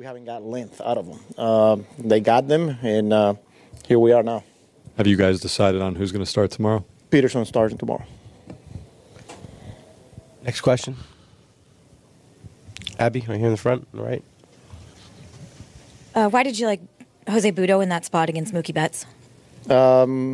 we haven't got length out of them. They got them, and here we are now. Have you guys decided on who's going to start tomorrow? Peterson starting tomorrow. Next question. Abby, right here in the front, on the right. Why did you like Jose Budo in that spot against Mookie Betts? Well,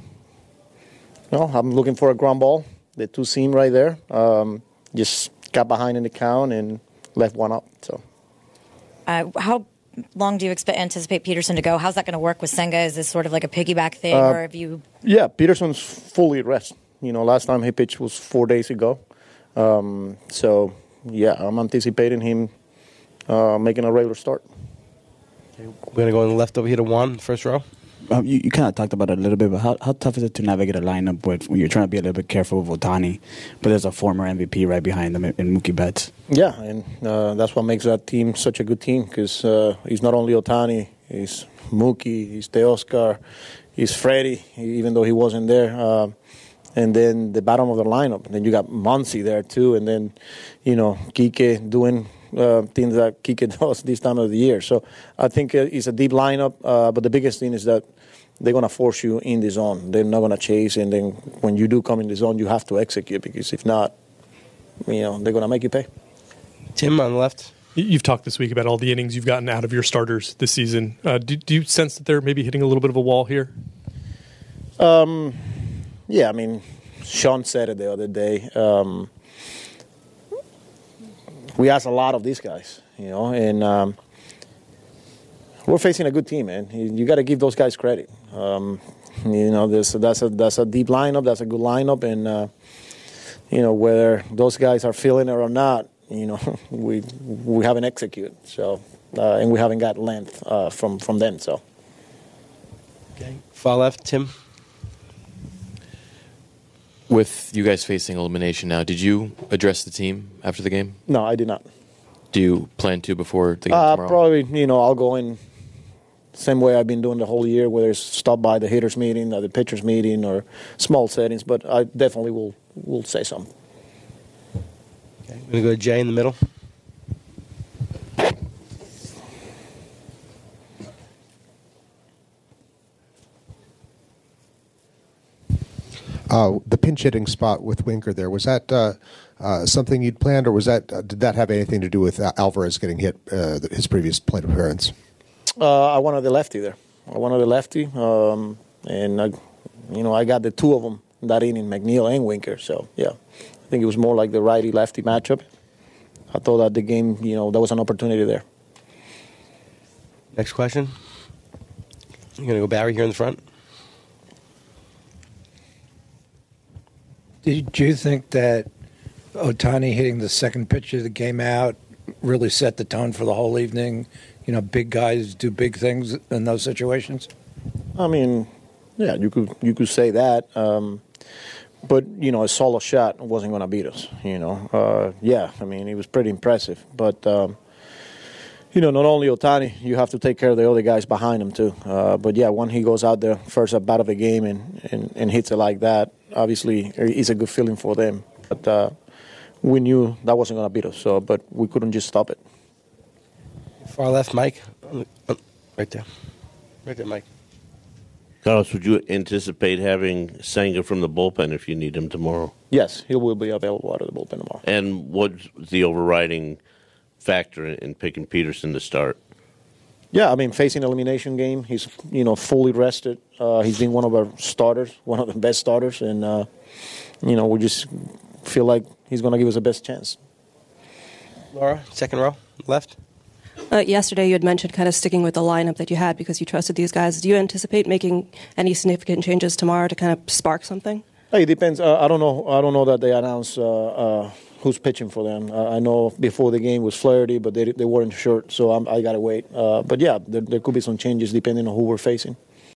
I'm looking for a ground ball. The two seam right there. Just got behind in the count and left one up. So, how long do you anticipate Peterson to go? How's that going to work with Senga? Is this sort of like a piggyback thing, or have you? Yeah, Peterson's fully rested. Last time he pitched was 4 days ago. So, yeah, I'm anticipating him making a regular start. Okay, we're going to go on the left over here to Juan, first row. You kind of talked about it a little bit, but how tough is it to navigate a lineup when you're trying to be a little bit careful with Ohtani, but there's a former MVP right behind them in Mookie Betts? Yeah, and that's what makes that team such a good team, because he's not only Ohtani, he's Mookie, he's Teoscar, he's Freddie, even though he wasn't there. And then the bottom of the lineup. And then you got Muncy there, too. And then, Kike doing things that Kike does this time of the year. So I think it's a deep lineup. But the biggest thing is that they're going to force you in the zone. They're not going to chase. And then when you do come in the zone, you have to execute. Because if not, they're going to make you pay. Tim on the left. You've talked this week about all the innings you've gotten out of your starters this season. Do you sense that they're maybe hitting a little bit of a wall here? Yeah, Sean said it the other day. We asked a lot of these guys, and we're facing a good team, man. You got to give those guys credit. That's a deep lineup. That's a good lineup, and whether those guys are feeling it or not, we haven't executed. So, and we haven't got length from them. So, okay, far left, Tim. With you guys facing elimination now, did you address the team after the game? No, I did not. Do you plan to before the game tomorrow? Probably, I'll go in same way I've been doing the whole year, whether it's stop by the hitters meeting or the pitchers meeting or small settings, but I definitely will say something. Okay, I'm going to go to Jay in the middle. The pinch hitting spot with Winker there, was that something you'd planned, or did that have anything to do with Alvarez getting hit his previous plate appearance? I wanted the lefty there. And I got the two of them that inning, McNeil and Winker. So yeah, I think it was more like the righty-lefty matchup. I thought that the game, there was an opportunity there. Next question. You're going to go Barry here in the front. Did you think that Ohtani hitting the second pitch of the game out really set the tone for the whole evening? Big guys do big things in those situations. Yeah, you could say that. But a solo shot wasn't going to beat us. It was pretty impressive. But not only Ohtani, you have to take care of the other guys behind him too. But yeah, when he goes out there first at bat of the game and hits it like that, obviously it's a good feeling for them. But we knew that wasn't going to beat us. But we couldn't just stop it. Far left, Mike. Right there, Mike. Carlos, would you anticipate having Senga from the bullpen if you need him tomorrow? Yes, he will be available out of the bullpen tomorrow. And what's the overriding factor in picking Peterson to start? Yeah, facing elimination game, he's fully rested. He's been one of our starters, one of the best starters, and we just feel like he's going to give us the best chance. Laura, second row, left. Yesterday you had mentioned kind of sticking with the lineup that you had because you trusted these guys. Do you anticipate making any significant changes tomorrow to kind of spark something? It depends. I don't know that they announced who's pitching for them. I know before the game was Flaherty, but they weren't sure, so I got to wait. But yeah, there could be some changes depending on who we're facing.